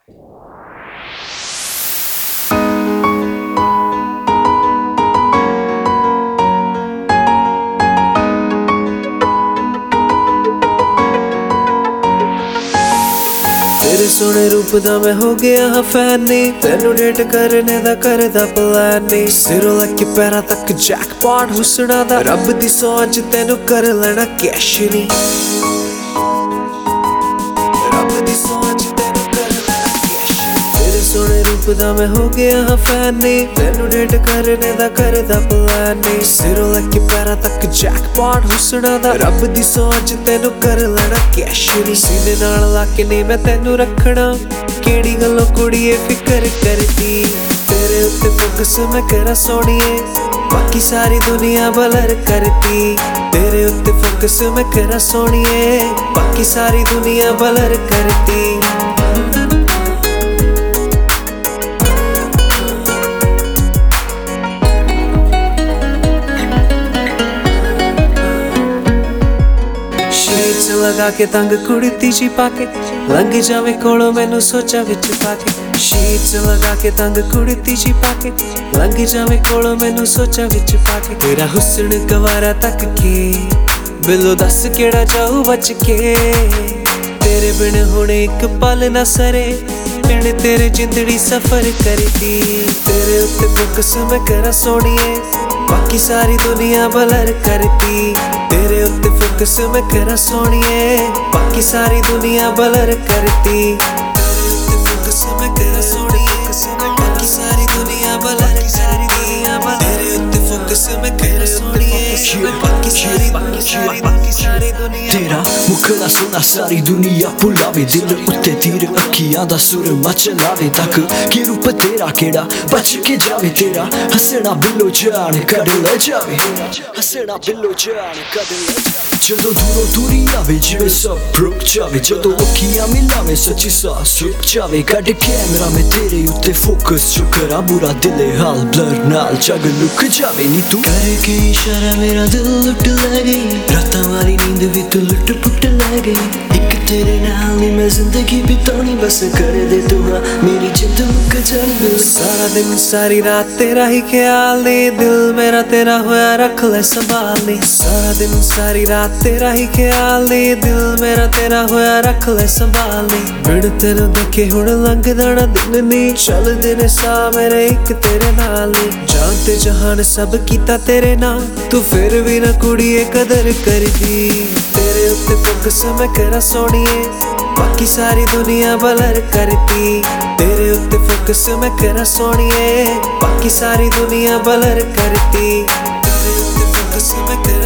तेरे सोने रूप दा मैं हो गया हाँ फैन नी, तेनू डेट करने दा करदा प्लान नी। सिरों लग के पैरां तक जैकपॉट हुसना दा, रब दी सौं अज तैनू कर लेना कैश नी। रब दी सौं अज तैनू कर लेना कैश नी। तेरे सोने रूप दा मैं हो गया हाँ फैन नी, तैनू डेट करने दा करदा प्लान नी। सिरों लग के पैरां तक जैकपॉट हुसना दा, रब दी सौं अज तैनू कर लेना कैश नी। सीने नाल ला के नहीं मैं तैनू रखना, केड़ी गल्लों कुड़िए फिकर करदी। तेरे उत्ते फोकस मैं करा सोनिए, बाकी सारी दुनिया बलर करती। तेरे उत्ते फोकस मैं करा सोनिए, बाकी सारी दुनिया बलर करती। लगा के तंग कुड़ती जी पाके, लंघ जावे कोलों मैनू सोचा विच पाके। शीट्स लगा के तंग कुड़ती जी पाके, लंघ जावे कोलों मैनू सोचा विच पाके। तेरा हुस्न गवारा तक के, बिलो दस केड़ा जाऊ बच के। तेरे बिन हुणे एक पल ना सरे, बिन तेरे जिंदड़ी सफर करदी। तेरे उत्ते फोकस मैं करा सोनिए, बाकी सारी दुनिया बलर करती। तेरे उत्ते फोकस मैं करा सोनिए, बाकी सारी दुनिया बलर करती। तेरे उत्ते फोकस मैं करा सोनिए, बाकी सारी दुनिया बलर करती। तेरे उत्ते फोकस मैं करा सोनिए, बाकी सारी दुनिया। तेरा मुखड़ा सोना सारी दुनिया भुलावे, दिल उत्ते तीर अखियां दा सुर मचलावे। तक के रूप तेरा केड़ा बच के जावे, तेरा हसना बिलो जान कद ले जावे। हसना बिलो जान कद ले जावे। जदों दूरों दूरी आवे जिवें सब रुक जावे, जदों अखियां मिलावे सच्ची सांस रुक जावे। कड कैमरा में तेरे उत्ते फोकस जो करा, बुरा दिले हाल ब्लर नाल जग लुक जावे। नी तू करके इशारा मेरा दिल लुट ले गई, रातां वाली नींद भी तू लुट पुट ले गई। एक तेरे नाल नी मैं जिंदगी बितानी, बस कर दे तू हाँ मेरी जिंद मुक जाए। सारा दिन सारी रात तेरा ही ख्याल ने, दिल मेरा तेरा होया रख ले संभाल ने। सारा दिन सारी रात तेरा ही ख्याल ने, दिल मेरा तेरा होया रख ले संभाल ने। बिन तेनू देखे हुण लंघदा ना दिन नी, चलदे ने सा मेरे एक तेरे नाल नी। जान ते जहान सब कीता तेरे नाल, तू फिर भी ना कुड़िए कदर करदी। तेरे उत्ते फोकस मैं करा सोनिए, बाकी सारी दुनिया बलर करती। तेरे उत्ते फोकस मैं करा सोनिए, बाकी सारी दुनिया बलर करती। तेरे उत्ते फोकस मैं